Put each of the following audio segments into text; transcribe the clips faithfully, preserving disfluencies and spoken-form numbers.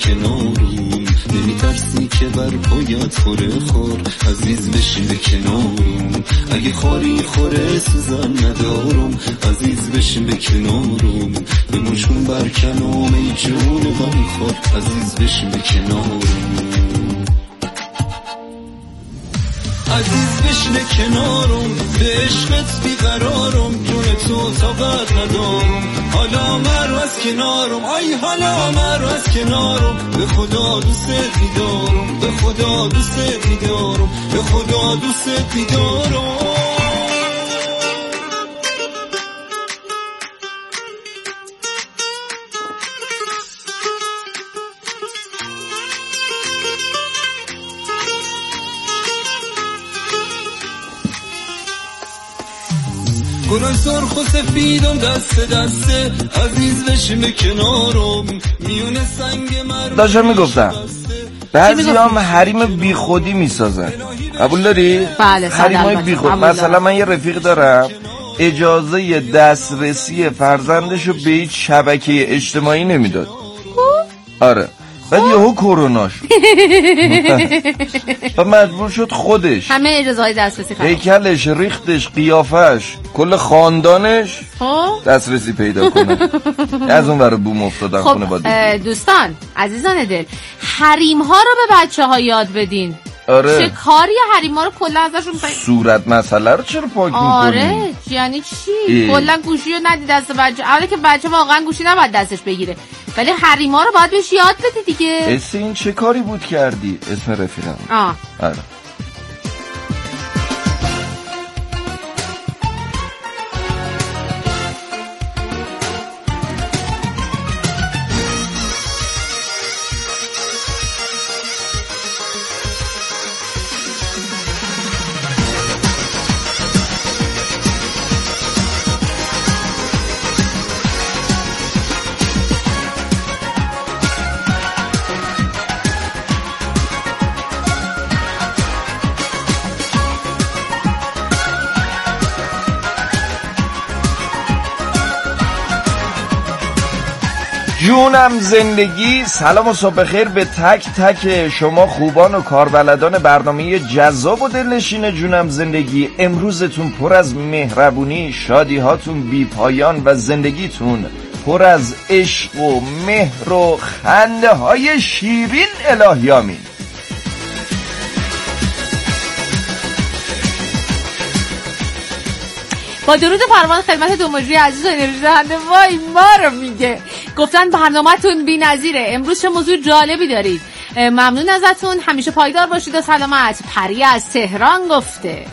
کنارم، نمیترسی که بر پایت خوره خور، عزیز بشین به کنارم، اگه خاری خوره سوزن ندارم، عزیز بشین به کنارم، بمون چون بر کنام ای جون غم خور، عزیز بشین به کنارم، عزیز بشین کنارم، به عشقت بیقرارم، جون تو طاقت ندارم، حالا مرو از کنارم، آی حالا مرو از کنارم، به خدا دوست می‌دارم، به خدا دوست می‌دارم، به خدا دوست می‌دارم. گلای سرخ و سفیدم دست دسته، عزیز بشین به کنارم، میونه سنگ مرمر. داشتم میگفتم بعضی هم حریم بی خودی میسازن، قبول داری؟ بله حریم های بی خود. مثلا من یه رفیق دارم اجازه دسترسی فرزندشو به هیچ شبکه اجتماعی نمیداد. آره بعد یهو کرونا شد و مجبور شد خودش همه اجازه های دسترسی خواهد، هیکلش، ریختش، قیافش، کل خاندانش دسترسی پیدا کنه. از اون ور بوم افتادن خونه با دیگه. دوستان عزیزان دل، حریم ها رو به بچه ها یاد بدین. آره چه کاری حریم ها رو کلا ازشون پای... صورت مسئله رو چرا پاک میکنی؟ آره یعنی چی؟ کلا گوشی رو ندی دست بچه، اولی که بچه واقعا گوشی نباید دستش بگیره، ولی حریم ها رو باید بهش یاد بدی دیگه. اسم این چه کاری بود کردی؟ اسم رفیقم. آه آره جونم زندگی. سلام و صبح خیر به تک تک شما خوبان و کاربلدان برنامه جذاب و دلنشین جونم زندگی. امروزتون پر از مهربونی، شادی هاتون بی پایان و زندگیتون پر از عشق و مهر و خنده های شیرین. الهی آمین. با درود پروان خدمت دو مجری عزیز و انرژی دهنده. وای ما رو میگه گفتن برنامه‌تون بی‌نظیره. امروز چه موضوع جالبی دارید؟ ممنون ازتون، همیشه پایدار باشید و سلامت. پری از تهران گفته.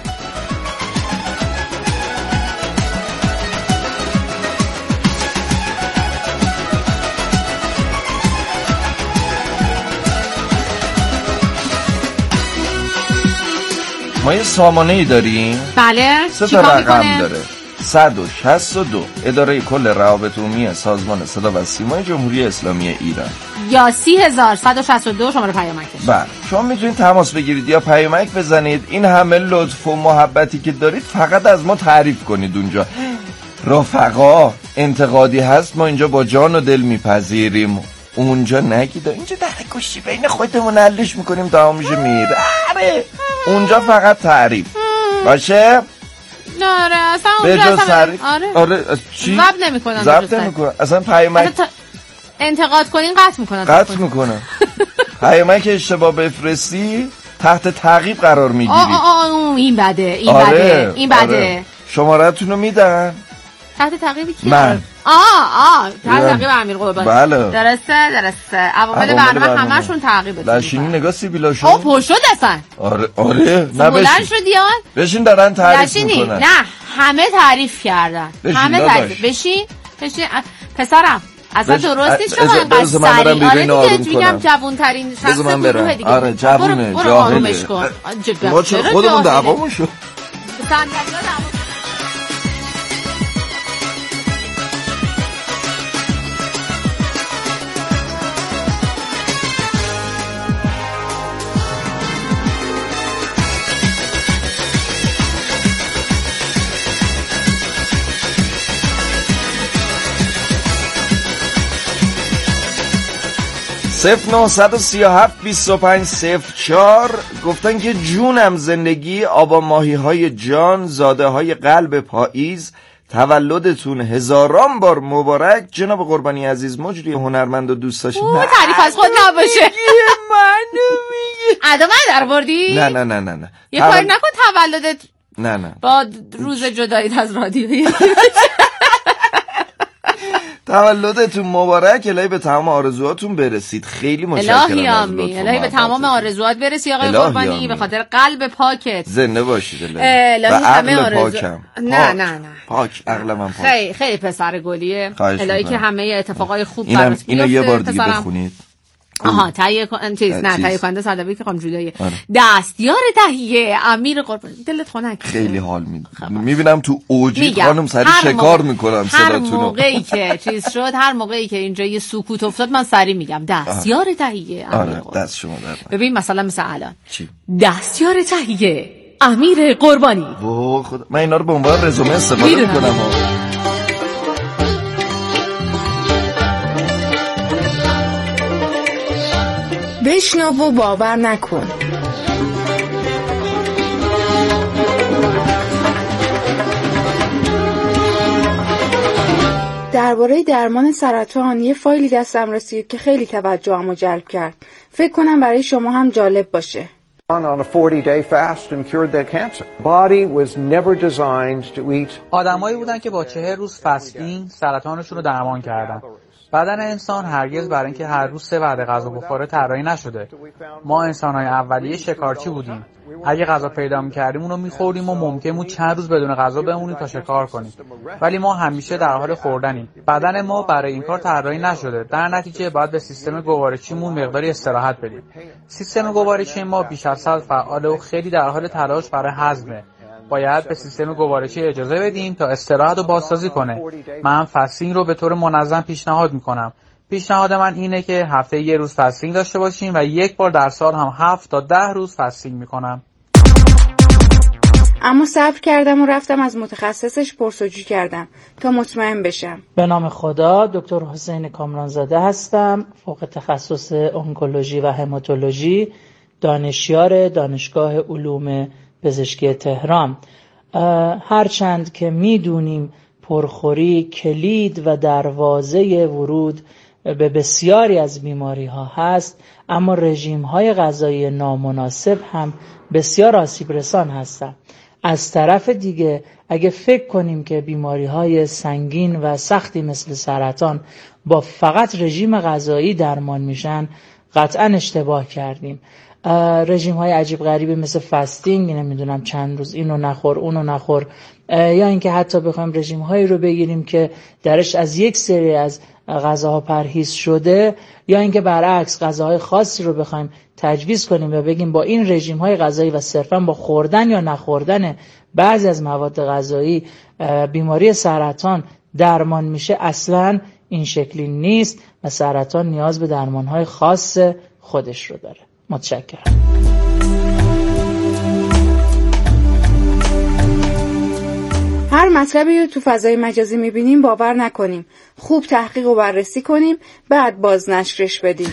ما یه سامانه‌ای داریم. بله. سه تا رقم داره. صد و شصت و دو اداره کل روابط عمومی سازمان صدا و سیمای جمهوری اسلامی ایران یا سی هزار صد و شصت و دو شماره پیامکش. بله شما میتونید تماس بگیرید یا پیامک بزنید. این همه لطف و محبتی که دارید فقط از ما تعریف کنید. اونجا رفقا انتقادی هست ما اینجا با جان و دل میپذیریم. اونجا نگید اینجا در گوشی بین خودمون حلش میکنیم تا میشه میره. آره اونجا فقط تعریف باشه. آره اصلا اونجا اصلا آره آره چی؟ ضبط نمیکنن. ضبط نمیکنن اصلا. پیامک تا... انتقاد کنین قطع میکنن. قطع میکنن. پیامک اشتباه بفرستی تحت تعقیب قرار میگیری. آه آه آه این بده این آره. بده این بده آره. شماره‌تون رو میدن تحت تعقیب کی؟ من آه آه تحت تعقیب امیر قربان. بله درسته درسته. عوامل برنامه همشون تعقیبه. لشینی نگاه سیبیلا شد. آه پشت اصلا. آره آره نه بشین شدیان بشین دارن تعریف میکنن. نه همه تعریف کردن. همه تعریف. بشین بشین پسرم اصلا درست نیست شما انقدر سریع. آره دیگه میگم جوون ترین شخص گروه دیگه. آره جوونه جاهله. ما چرا خودمون دعوامون شد. صفر نه سه هفت بیست و پنج صفر چهار گفتن که جونم زندگی آبا ماهی های جان، زاده های قلب پاییز، تولدتون هزاران بار مبارک. جناب قربانی عزیز، مجری هنرمند و دوست داشتید. او تعریف از خود نباشه. منو میگه ادامه در بردی؟ نه نه نه نه نه یه کاری نکن تولدت نه نه با روز جداییت از رادیو تولدتون مبارک. الهی به تمام آرزوهاتون برسید. خیلی متشکرم. الهی آمین. الهی به تمام آرزوات برسی آقای قربانی، به خاطر قلب پاکت. زنده باشید. الهی همه آرزو پاکم. نه نه نه پاک عقل من پاک. خیلی خیلی پسر گلیه. الهی که همه اتفاقای خوب برات بیفته. اینو یه بار دیگه بخونید. آها تهیه کن چیز نه تهیه کننده صدوی که خانم جولایه. دستیار تهیه امیر قربانی. دلت خنک. خیلی حال میده. میبینم تو اوجی خانم سری شکار میکنم صداتونو. هر موقعی که چیز شد، هر موقعی که اینجا یه سکوت افتاد، من سری میگم دستیار تهیه امیر قربانی. دست شما در. ببین مثلا مثل الان چی؟ دستیار تهیه امیر قربانی. واه خدا، من اینا رو به عنوان رزومه استفاده میکنم. بشنو و باور نکن. درباره درمان سرطان یه فایلی دستم رسید که خیلی توجهمو جلب کرد. فکر کنم برای شما هم جالب باشه. on a forty day fast and cured their cancer. Body was never designed to eat. آدمایی بودن که با چهل روز فستینگ سرطانشون رو درمان کردن. بدن انسان هرگز برای اینکه هر روز سه وعده غذا بخوره طراحی نشده. ما انسان‌های اولیه شکارچی بودیم. اگه غذا پیدا می‌کردیم اون رو می‌خوردیم و ممکن بود چند روز بدون غذا بمونیم تا شکار کنیم. ولی ما همیشه در حال خوردنیم. بدن ما برای این کار طراحی نشده. در نتیجه باید به سیستم گوارشیمون مقداری استراحت بدیم. سیستم گوارشی ما بیش از حد فعاله و خیلی در حال تلاش برای هضمه. باید به سیستم گوارشی اجازه بدیم تا استراحت و بازسازی کنه. من فستینگ رو به طور منظم پیشنهاد میکنم. پیشنهاد من اینه که هفته یه روز فستینگ داشته باشیم و یک بار در سال هم هفت تا ده روز فستینگ میکنم. اما صبر کردم و رفتم از متخصصش پرسجو کردم تا مطمئن بشم. به نام خدا، دکتر حسین کامرانزاده هستم، فوق تخصص انکولوژی و هماتولوژی، دانشیار دانشگاه علوم پزشکی تهران. هرچند که میدونیم پرخوری کلید و دروازه ورود به بسیاری از بیماری ها هست، اما رژیم های غذایی نامناسب هم بسیار آسیب رسان هستند. از طرف دیگه اگه فکر کنیم که بیماری های سنگین و سختی مثل سرطان با فقط رژیم غذایی درمان میشن، قطعا اشتباه کردیم. رژیم های عجیب غریبی مثل فستینگ، نمیدونم چند روز اینو نخور اونو نخور، یا اینکه حتی بخوایم رژیم هایی رو بگیریم که درش از یک سری از غذاها پرهیز شده، یا اینکه برعکس غذاهای خاصی رو بخوایم تجویز کنیم و بگیم با این رژیم های غذایی و صرفا با خوردن یا نخوردن بعضی از مواد غذایی بیماری سرطان درمان میشه، اصلا این شکلی نیست و سرطان نیاز به درمان های خاص خودش رو داره. متشکرم. هر مطلبی رو تو فضای مجازی میبینیم باور نکنیم. خوب تحقیق و بررسی کنیم، بعد بازنشرش بدیم.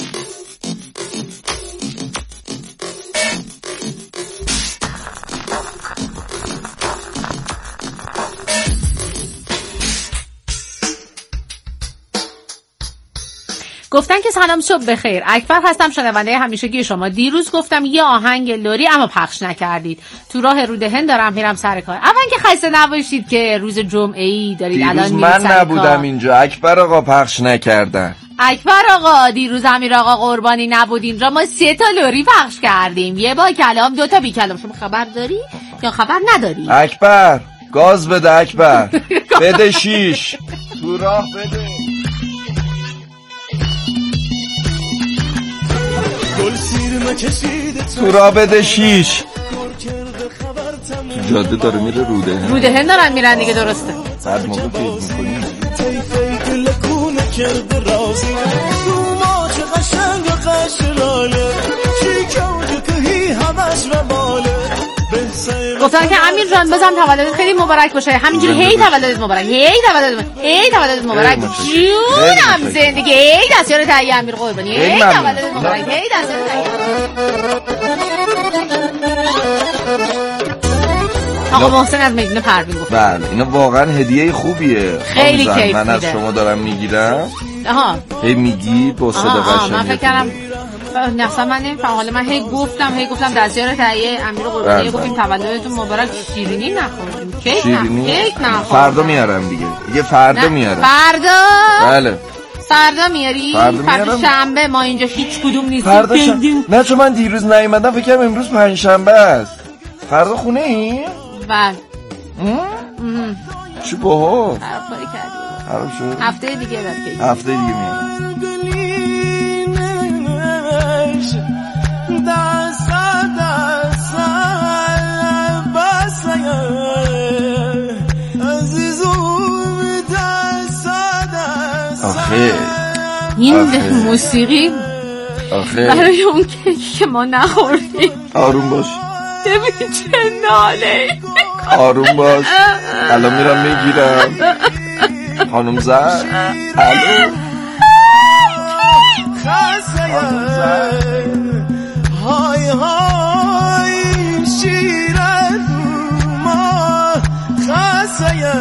گفتن که سلام صبح بخیر، اکبر هستم، شنونده همیشگی شما. دیروز گفتم یه آهنگ لوری اما پخش نکردید. تو راه رود هند دارم میرم سر کار. اول که خسته نباشید که روز جمعه ای دارید الان میرید سر کار. من نبودم اینجا، اکبر آقا پخش نکردن. اکبر آقا دیروز امیر آقا قربانی نبود اینجا، ما سه تا لوری پخش کردیم، یه با کلام دو تا بی کلام. شما خبر داری یا خبر نداری؟ اکبر گاز بده، اکبر بده شیش تو راه بده. تو را بده شیش. تو جاده داره میره روده هند. روده هند دارن میرن دیگه، درسته. بعد موقع تیز میکنیم گفتن که امیر جان بزن تولدت خیلی مبارک باشه، همینجوری هی تولدت مبارک، هی تولدت مبارک، هی تولدت مبارک. جونم زندگی، هی دستیار تهیه امیر قربانی، هی تولدت مبارک، هی دستیار تهیه. آقا محسن از میدون پروین گفت بله اینا واقعا هدیه خوبیه، خیلی کیف میده. من از شما دارم میگیرم. آها هی میگی با صدا قشنگ. من فکر کردم نفسم من نمیفهم، حالا من هی گفتم هی گفتم دستیار تهیه امیر قربانی، گفتیم تولدتون مبارک. شیرینی نخوردیم، کیک نخوردیم، کیک نخوردیم. فردا میارم دیگه، دیگه فردا میارم. فردا؟ بله فردا میاری؟ فردا شنبه ما اینجا هیچ کدوم نیستیم. فردا شنبه؟ نه چون من دیروز نیومدم فکر کنم امروز پنجشنبه است. فردا خونه ای؟ بله. چی باحال. خراب کاری کردی. خراب شد. هفته دیگه بعد هفته دیگه میام. آخه این موسیقی آخه برای اون کیکی که ما نخوردیم. آروم باش. ببین چه ناله. آروم باش. الان میرم میگیرم. خانم زن الو خانم زن های های شیرد ما خسایه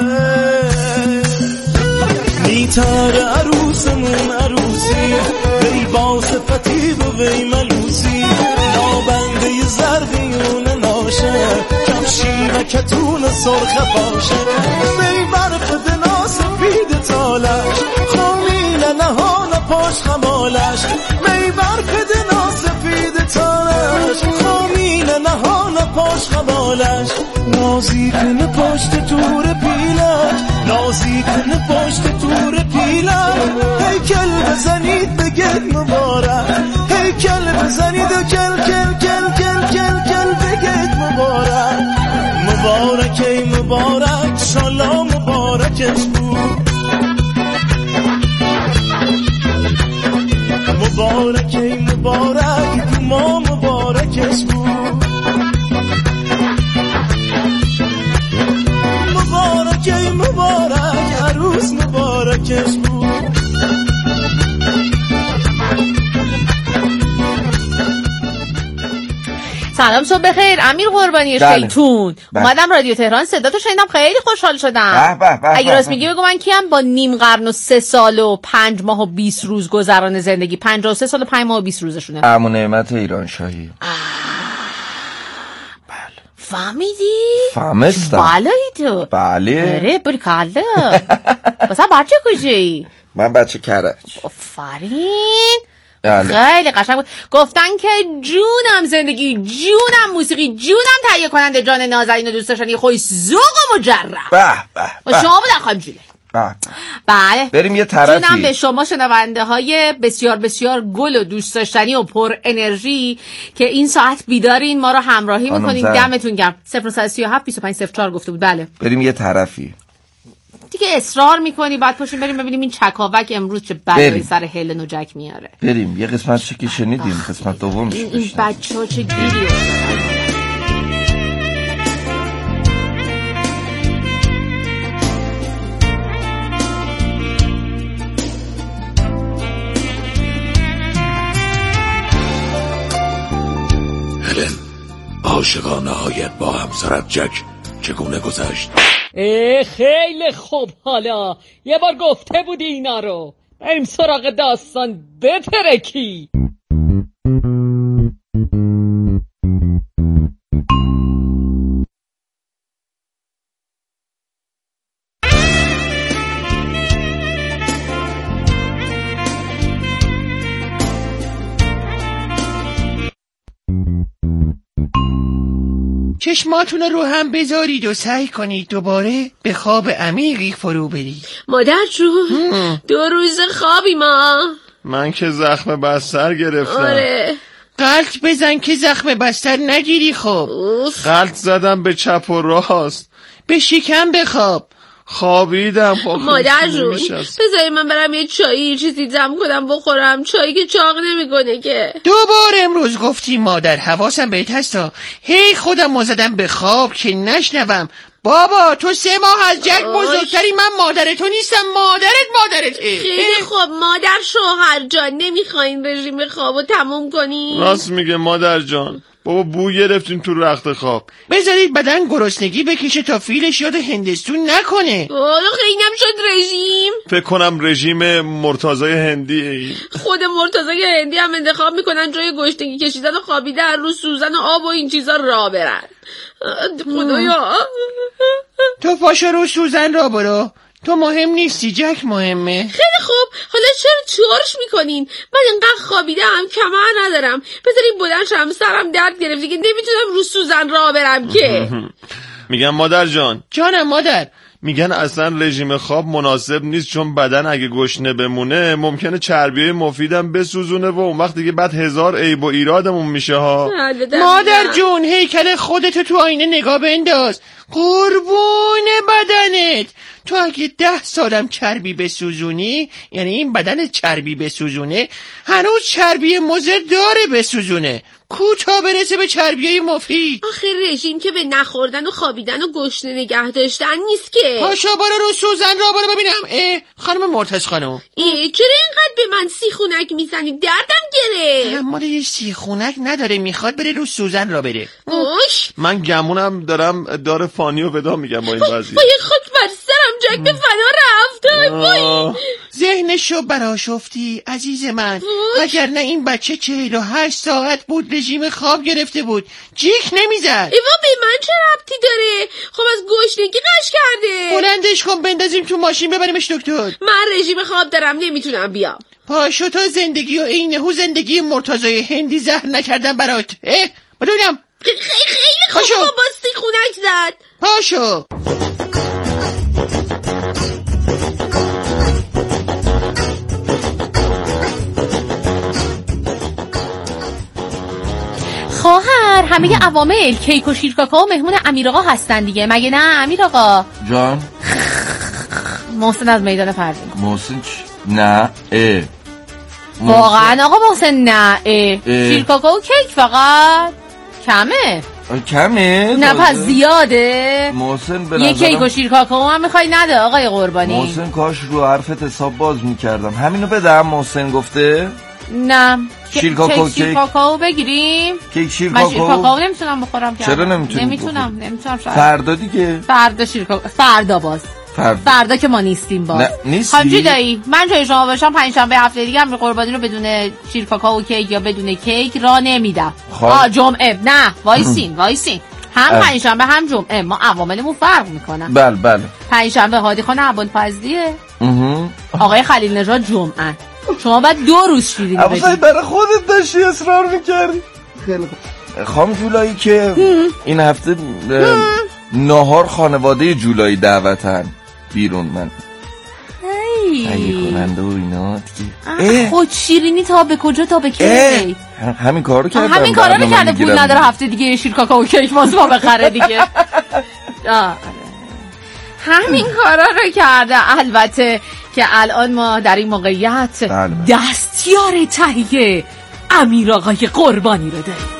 میتاره عروسمون عروسی وی با صفتی و وی ملوسی نابنده زرقیون ناشه کمشی و کتون سرخ باشه وی برف دنا سفید تالش خامیل نهان پاش خمالش وی برف دنا سفید تالش خامیل نهان پاش خمالش نازی کنه پشت تور پیلش نازی کنه پشت تور پیلش هیکل بزنید بگید مبارک هیکل بزنید و کل کل کل کل کل کل بگید مبارک مبارک ای مبارک شالا مبارکش بود مبارک ای مبارک ما مبارکش بود مبارک ای مبارک عروس مبارکش بود. سلام صبح بخیر امیر قربانی شیطون. اومدم رادیو تهران صداتو شنیدم خیلی خوشحال شدم. به به به. اگه راست میگی بگو من کیم با نیم قرن و سه سال و پنج ماه و بیست روز گذران زندگی. پنجاه و سه سال و پنج ماه و بیست روزشونه. عمو نعمت ایران شاهی. فهمیدی؟ فهمستم. بالایی تو. بله. اره بری کاله. بسا بچه کجایی؟ من بچه کرج. آفرین. خیلی قشنگ بود. گفتن که جونم زندگی، جونم موسیقی، جونم تهیه کننده جان نازنین و دوست داشتنی خوی ذوق و مجرب. به به. و شما بودن خانم جوله. بله. بریم یه طرفی. جونم به شما شنونده های بسیار بسیار گل و دوست داشتنی و پر انرژی که این ساعت بیدارین ما رو همراهی میکنین. دمتون گرم. صفر و سی و هفت بیست و پنج صفر چهار گفته بود. بله. بریم یه طرفی. دیگه اصرار میکنی بعد پاشیم بریم ببینیم این چکاوک امروز چه بلایی سر هلن و جک میاره. بریم یه قسمت چه که شنیدیم قسمت دومش. این, این بچه‌ها چه گیری افتادن. هلن عاشقانه هایت با همسرت جک چگونه گذشت؟ خیلی خوب. حالا یه بار گفته بودی اینا رو. بریم سراغ داستان. بترکی. چشماتون رو هم بذارید و سعی کنید دوباره به خواب عمیقی فرو برید. مادر جون دو روز خوابی ما. من که زخم بستر گرفتم. آره. غلط بزن که زخم بستر نگیری. خب غلط زدم به چپ و راست. به شکم بخواب. خوابیدم. مادر جون بذاری من برم یه چایی چیزی دم کنم بخورم، چایی که چاق نمیکنه که. دوباره امروز گفتی مادر، حواسم بهت هستا. هی خودم مزدم به خواب که نشنوم. بابا تو سه ماه از جک بزرگتری، من مادر تو نیستم، مادرت مادرته. خیلی خوب مادر شوهر جان، نمیخواین رژیم خوابو تموم کنین؟ راست میگه مادر جان، بابا بو گرفتیم تو رخت خواب. بذارید بدن گرسنگی بکشه تا فیلش یاد هندستون نکنه. حالا خیلیم شد رژیم. فکر کنم رژیم مرتضای هندی. خود مرتضای هندی هم انتخاب میکنن جای گشتگی کشیدن و خوابیدن رو سوزن و آب و این چیزا را برن. خدایا تو پاشو رو سوزن را برو، تو مهم نیستی، جک مهمه. خیلی خوب، حالا چرا چارش میکنین؟ من انقدر خوابیدم کمر ندارم، بذارین بلند شم، سرم درد گرفته که نمیتونم رو سوزن را برم که. میگم مادر جان. جانم مادر. میگن اصلا رژیم خواب مناسب نیست، چون بدن اگه گشنه بمونه ممکنه چربیای مفیدم بسوزونه و اون وقت دیگه بعد هزار عیب و ایرادمون میشه ها. مادر جون هیکل خودتو تو آینه نگاه بنداز، قربون بدنت. تو اگه ده سالم چربی بسوزونی، یعنی این بدن چربی بسوزونه، هنوز چربی مضر داره بسوزونه. کوتا برسه به چربیای مفید. آخه رژیم که به نخوردن و خوابیدن و گشنه نگه داشتن نیست که. پاشا برو رو سوزن را برو ببینم. اه خانم مرتضی خانم، ای چرا اینقدر به من سیخونک میزنی؟ دردم گرفت. اما یه سیخونک نداره، میخواد بره رو سوزن را بره. اوش من گمونم دارم دار فانی و ودا میگم با این وضعیت. وای خود بر سرم، جک به فنا رفت. وای ذهنشو براشفتی عزیز من. اگر نه این بچه چهل و هشت ساعت بود رژیم خواب گرفته بود، جیک نمیزد. ایوا به من چه ربطی داره؟ خب از گشنگی قش کرده. بلندش کن بندازیم تو ماشین ببریمش دکتر. من رژیم خواب دارم نمیتونم بیام. پاشو تا زندگی و اینهو زندگی مرتضای هندی زهر نکردم برات. اه بدونم خیلی خیلی خوب با سیخونک زد. پاشو. خواهر همه عوامل کیک و شیر کاکائو مهمون امیر آقا هستن دیگه، مگه نه امیر آقا؟ جان محسن از میدان فرزین. محسن چی؟ نه اه واقعا آقا محسن نه اه, اه. شیر کاکائو کیک فقط کمه. کمه؟ نه پس زیاده. محسن به یه کیک و شیر کاکائو هم میخوای نده آقای قربانی؟ محسن کاش رو حرفت حساب باز میکردم. همینو بدم محسن گفته؟ نه شیر کاکائو شیر کاکائو بگیریم. کیک شیر کاکائو. من شیر کاکائو نمیتونم بخورم. چرا نمیتونی؟ نمیتونم نمیتونم. فردا دیگه. فردا شیر کاکائو. فردا باز. فردا. فردا که ما نیستیم باز. نه نیستی. خانم دایی من جای شما باشم پنجشنبه هفته دیگه هم قربانی رو بدون شیر کاکائو کیک یا بدون کیک راه نمیدم. آ جمعه نه وایسین وایسین. هم پنجشنبه هم جمعه ما عواملمون فرق میکنن. بله بله. پنجشنبه هادی خان ابوالفضلیه. آقای خلیل نژاد جمعه. شما بعد دو روز شیرینی بدید. اما برای خودت داشتی اصرار میکردی. خیلی خوب. خانم جولایی که این هفته نهار خانواده جولایی دعوتن بیرون. من تهیه کننده و اینا دیگه. خود شیرینی تا به کجا تا به کی؟ همین کارو کردم. همین کارو میکرده پول نداره هفته دیگه شیر کاکائو کیک باز ما بخره دیگه. همین کارا رو کرده. البته که الان ما در این موقعیت دستیار تهیه امیر آقای قربانی رو داریم.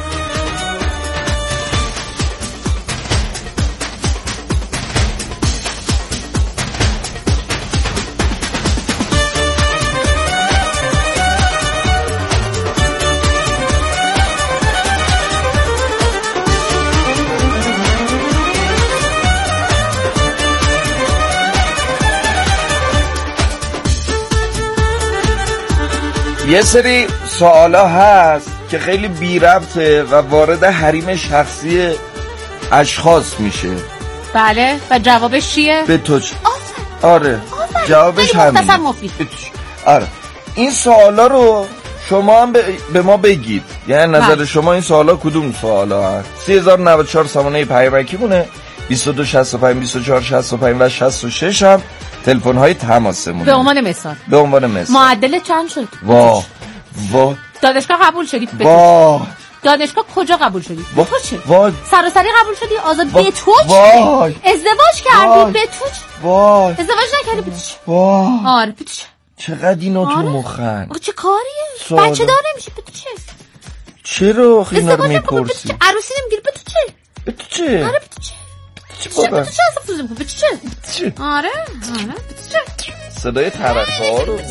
یه سری سوالا هست که خیلی بی ربطه و وارد حریم شخصی اشخاص میشه. بله و جوابش چیه؟ به تو چ... آره آفر. جوابش همین. آره این سوالا رو شما هم ب... به ما بگید، یعنی نظر بله. شما این سوالا کدوم سوالا هست؟ سی هزار و نود و چهار سامانه پیامکی مونه، بیست و دو شصت و پنج بیست و چهار شصت و پنج و شصت و شش هم تلفن های تماسمونه. به عنوان مثال به عنوان مثال معدل چند شد؟ وا وا دانشگاه قبول شدی؟ وا دانشگاه کجا قبول شدی؟ با... به تو چه؟ وای. سراسری قبول شدی؟ آزاد با... به تو چه؟ وای. ازدواج کردی؟ وای. به تو چه؟ وای. ازدواج نکردی؟ به تو چه؟ وای. آره به تو چه؟ چقدر اینا تو آره. مخن؟ آقا چه کاریه؟ ساده. بچه دار نمیشه به تو چه؟ چرا اینا رو میپرسی؟ عروسی نمیگیری به تو چه؟ به تو چه؟ آره به تو چه؟ چه به بابا؟ تو چه اصلا فوزه میکنه؟ به تو چه؟ چه؟ آره آره به تو چه؟ صدای ترقه رو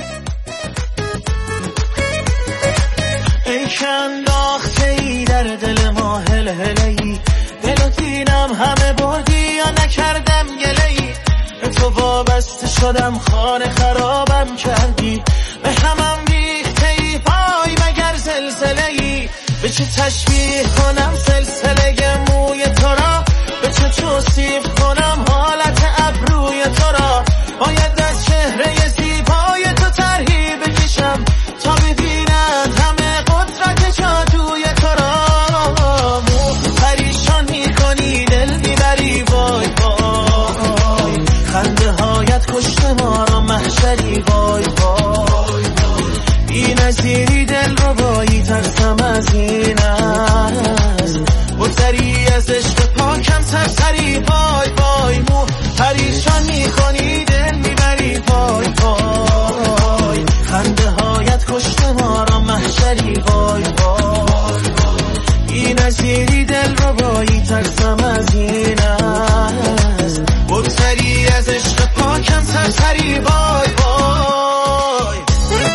ای که انداخته ای در دل ما هل هلی دل و دینم همه بردی یا نکردم گله ای به تو وابسته شدم خانه خرابم کردی به همم ریخته ای پای مگر زلزله ای به چه تشبیه کنم سلسله موی تو را به چه توصیف کنم حالت ابروی تو را باید از چهره زیبای تو طرحی بکشم تا ببینم همه قدرت جادوی تو را پریشان میکنی دل میبری وای وای خنده هایت کشت ما را محشری وای وای بی نظیری دل رو بایی ترسم از این است بگذری از عشق پاکم سرسری وای وای مو پریشان میکنی دل میبری وای وای خنده هایت کشت ما را محشری وای وای بی نظیری دل رو بایی ترسم از این است بگذری از عشق پاکم سرسری وای وای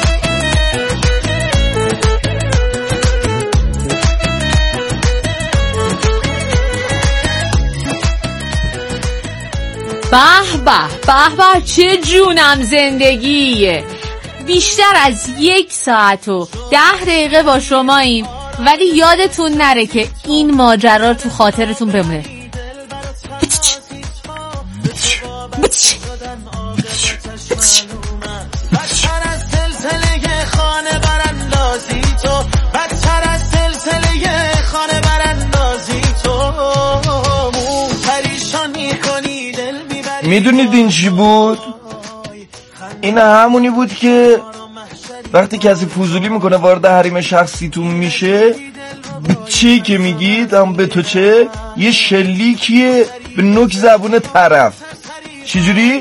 به به به به چه جونم زندگیه. بیشتر از یک ساعت و ده دقیقه با شماییم ولی یادتون نره که این ماجرا تو خاطرتون بمونه. بچ بچ بچ بچ بدتر از سلسله خانه براندازی تو بدتر از سلسله خانه براندازی تو مو پریشان میکنی دل میبری. میدونید این چی بود؟ این همونی بود که وقتی کسی فضولی میکنه وارد حریم شخصیتون میشه چی که میگید هم به تو چه یه شلیکیه به نوک زبون طرف. چجوری؟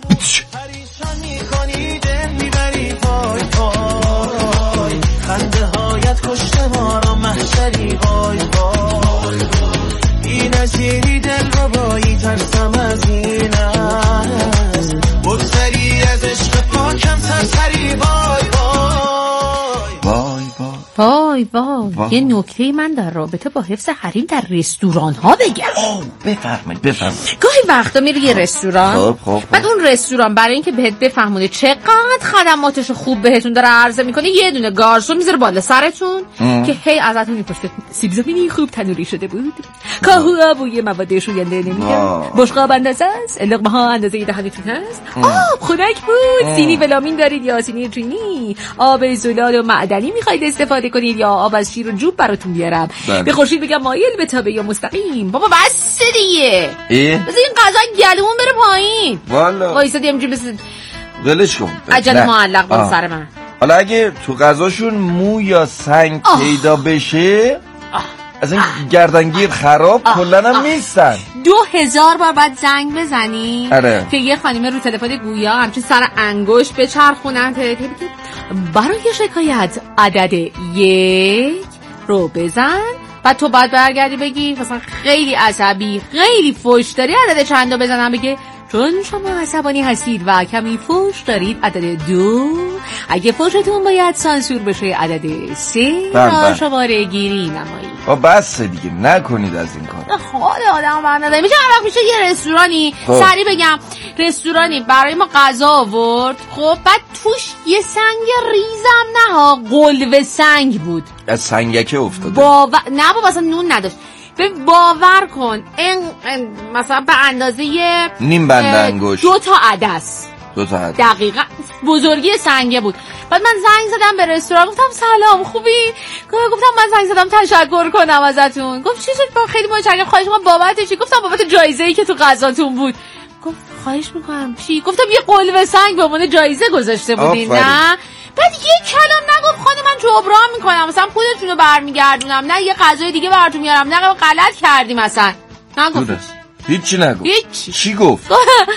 خنده هایت کشت ما را محشری وای وای بی نظیری دل رو بایی ترسم از این است بگذری از عشق پاکم سرسری وای وای وای وای وای یه نکته من در رابطه با حفظ حریم در رستوران ها بگم. بفرمایید بفرمایید. گاهی وقتا میری یه رستوران خب خب بعد اون رستوران برای اینکه بهت بفهمونه چقدر خدماتش خوب بهتون داره عرضه میکنه یه دونه گارسون میذاره بالا سرتون ام. که هی ازتون میپرسه سیب زمینی خوب تنوری شده بود، کاهو بوی مواد شوینده نمیده، بشقاب اندازه است، لقمه ها اندازه دهنتون هست، آب خنک بود، سینی ولامین دارید یا سینی چینی، آب زلال و معدنی میخواید استفاده کنید یا آب از شیر و جوب براتون بیارم. به خورشید بگم مایل به تابه یا مستقیم. بابا بس دیگه بذار این غذا گلومون بره پایین. والا وایسادی همینجوری مثل ولش کن عجله معلق با سر من. حالا اگه تو غذاشون مو یا سنگ آه. پیدا بشه آه. از این گردنگیر خراب کلن هم نیستن. دو هزار بار باید زنگ بزنی اره. که یه خانیمه رو تلفن گویا همچون سر انگشت بچرخونن برای شکایت عدد یک رو بزن و تو باید برگردی بگی مثلا خیلی عصبی خیلی فوش داری عدد چند رو بزنم بگه چون شما عصبانی هستید و کمی فوش دارید عدد دو، اگه فوشتون باید سانسور بشه عدد سه را شماره گیری نمایید. با بس دیگه نکنید از این کار. خود آدم برنده میشه هر وقت میشه یه رستورانی سریع بگم رستورانی برای ما غذا آورد خب بعد توش یه سنگ ریزم نه ها قلوه سنگ بود از سنگکه افتاده باور... نه بابا اصلا نون نداشت. به باور کن این مثلا به اندازه نیم بند انگشت دو تا عدس دو تا عدس دقیقاً بزرگی سنگه بود. بعد من زنگ زدم به رستوران گفتم سلام خوبی؟ گفتم من زنگ زدم تشکر کنم ازتون. گفت چی شد؟ خیلی متشکرم. خواهش می‌کنم بابت چی؟ گفتم بابت جایزه‌ای که تو غذاتون بود. گفت خواهش می‌کنم چی؟ گفتم یه قلوه سنگ به عنوان جایزه گذاشته بودین نه؟ بعد یه کلام نگفت خانم من جبران میکنم مثلا پولتون رو برمیگردونم، نه یه غذای دیگه براتون میارم، نه غلط کردی مثلا. نگفت هیچی نگفت. هیچ. چی گفت؟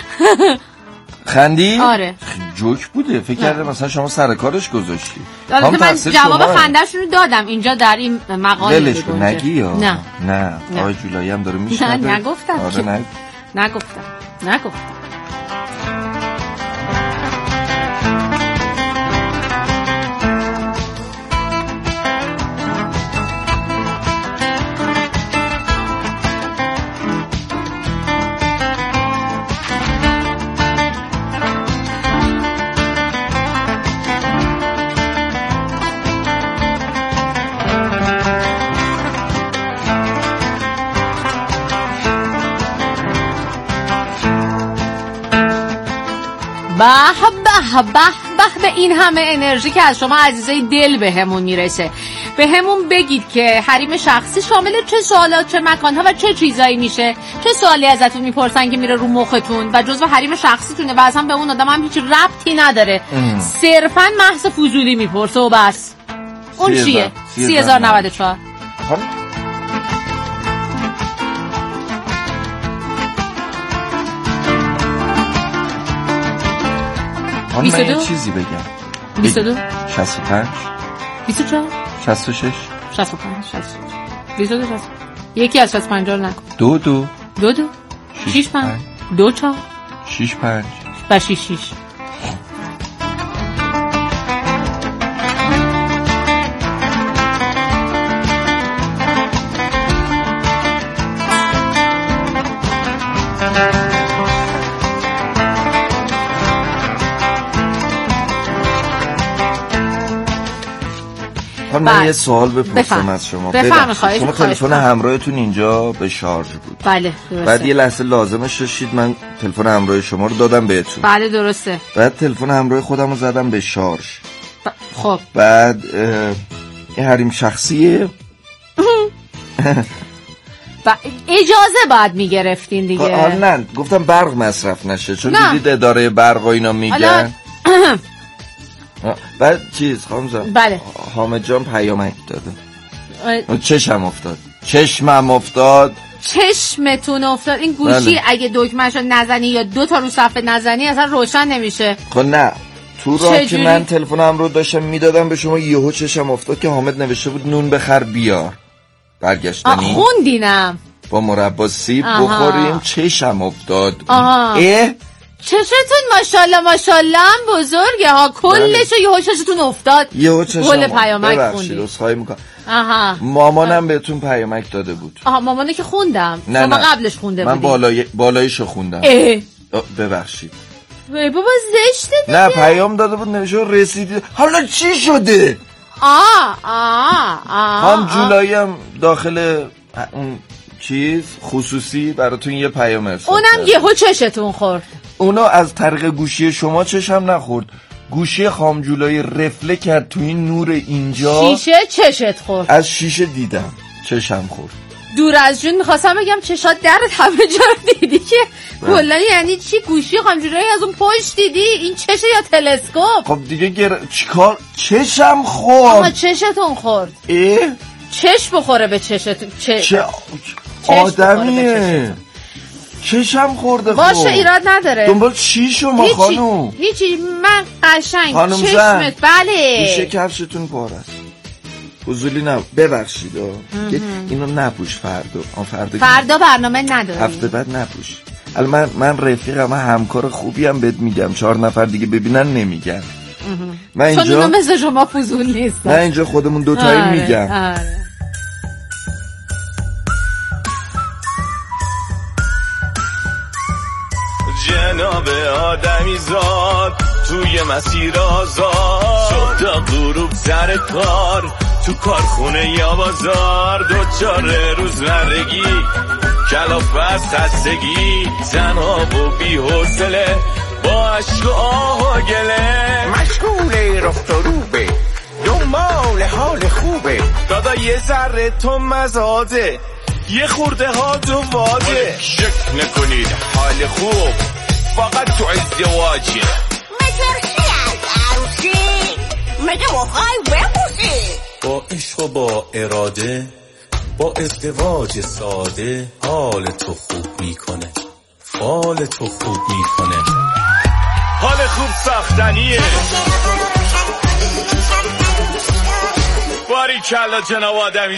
خندی؟ آره. جوک بوده. فکر کردم مثلا شما سر کارش گذاشتی. البته من جواب خنده‌شون رو دادم اینجا در این مقاله. ولش کن نگی یا نه نه آقای جولایی هم داره میشنوه. نه نگفتم. آره نه نگفتم نگفتم. به به به به به این همه انرژی که از شما عزیزای دل به همون میرسه. به همون بگید که حریم شخصی شامل چه سوالات، چه مکانها و چه چیزایی میشه، چه سوالی ازتون میپرسن که میره رو مختون و جزو حریم شخصیتونه و اصلا به اون آدم هم هیچ ربطی نداره، صرفا محض فضولی میپرسه و بس. اون چیه؟ سی هزار نود و چهار. من یه چیزی بگم. بیست و دو شصت و پنج بیست و چهار شصت و شش شصت و پنج شصت بیست و دو شصت. یکی از شصت و پنج رو نکن. دو دو دو دو شش پنج دو چهار شش پنج و شش شش. من یه سوال بپرسم از شما. بفرمایید. خواهش شما تلفن همراهتون اینجا به شارژ بود. بله درسته. بعد یه لحظه لازمش داشتید من تلفن همراه شما رو دادم بهتون. بله درسته. بعد تلفن همراه خودم رو زدم به شارژ. خب بعد این حریم شخصیه. و اجازه باید میگرفتین دیگه. آره نه گفتم برق مصرف نشه چون نه. دیدید اداره برق و اینا میگن. بعد چیز خانم بله حامد جان پیامک داده. چشم افتاد چشمم افتاد چشمتون افتاد. این گوشی بله. اگه دکمه‌شو نزنی یا دو تا رو صفحه نزنی اصلا روشن نمیشه. خب نه تو راه که من تلفنم رو داشتم میدادم به شما یهو چشم افتاد که حامد نوشته بود نون بخر بیار. برگشتنی خوندینم با مربا سیب بخوریم. چشم افتاد. آها. اه چشتون ماشاءالله ماشاءالله هم بزرگه ها. کلشو یهو چشتون افتاد. یهو چشم گل پیامک خوندی. عذرخواهی میکنم. آها مامانم بهتون پیامک داده بود. آها مامانه که خوندم. نه شما نه. قبلش خونده بودی. من بالای بالایشو خوندم. اه ببخشید. وای بابا زشته دیگه. نه پیام داده بود نوشته رسیدی. حالا چی شده؟ آه آه آه هم جولایی هم داخل اون چیز خصوصی براتون یه پیام ارسال اونم یهو چشتون خورد. اونا از طریق گوشی شما چشم نخورد. گوشی خام جولایی رفله کرد تو این نور اینجا. شیشه چشت خورد. از شیشه دیدم چشم خورد. دور از جون میخواستم بگم چشات درت همه جا رو دیدی که کلا یعنی چی گوشی خام جولایی از اون پشت دیدی؟ این چشه یا تلسکوپ؟ خب دیگه گر... چیکار چشم خورد. آها چشتون خورد. اه؟ چش بخوره به چشتون. چه, چه... آدمیه چشم خورده. باشه خود. ایراد نداره. دنبال چی شما هیچی. خانوم؟ هیچی من قشنگ چشمت. بله پیشه کفشتون پار است. فضولی نه ببخشید اینو نپوش فردا. آن فردا فردا برنامه نداریم. هفته بعد نپوش. الان من من رفیقم من همکار خوبی هم بهت میگم چهار نفر دیگه ببینن نمیگن. من اینجا چون اینا مثل شما فضول نیست. من اینجا خودمون دو تایی آره. میگم. آره. جناب آدمی زاد توی مسیر آزاد شد تا غروب سر کار تو کارخونه یا بازار دوچار روزمرگی کلاف از خستگی تنها و بی حوصله با عشق و آه و گله مشغول رفت و روبه دنبال حال خوبه دادا یه ذره تو مزاده یه خورده ها تو واده شک نکنید حال خوب فقط تو ازدواجه مترخی از عروسی مگه مخوای بپوسی؟ با عشق و با اراده، با ازدواج ساده، حال تو خوب میکنه، فال تو خوب میکنه. حال خوب ساختنیه. باریکلا جناب آدمی